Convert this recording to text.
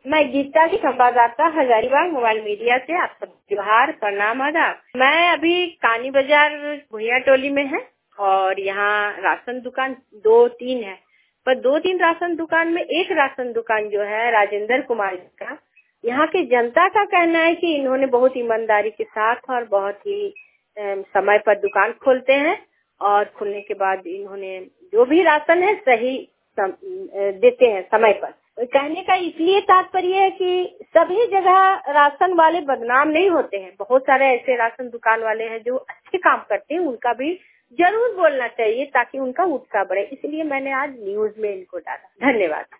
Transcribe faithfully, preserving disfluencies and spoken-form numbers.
मैं गीता की संवाददाता हजारीबाग मोबाइल मीडिया से आप सब त्योहार प्रणाम आदाब। मैं अभी कानी बाजार भुइया टोली में है और यहाँ राशन दुकान दो तीन है, पर दो तीन राशन दुकान में एक राशन दुकान जो है राजेंद्र कुमार का, यहाँ की जनता का कहना है कि इन्होंने बहुत ईमानदारी के साथ और बहुत ही समय पर दुकान खोलते हैं और खुलने के बाद इन्होंने जो भी राशन है सही देते हैं समय पर। कहने का इसलिए तात्पर्य है कि सभी जगह राशन वाले बदनाम नहीं होते हैं। बहुत सारे ऐसे राशन दुकान वाले हैं जो अच्छे काम करते हैं, उनका भी जरूर बोलना चाहिए ताकि उनका उत्साह बढ़े। इसलिए मैंने आज न्यूज में इनको डाला। धन्यवाद।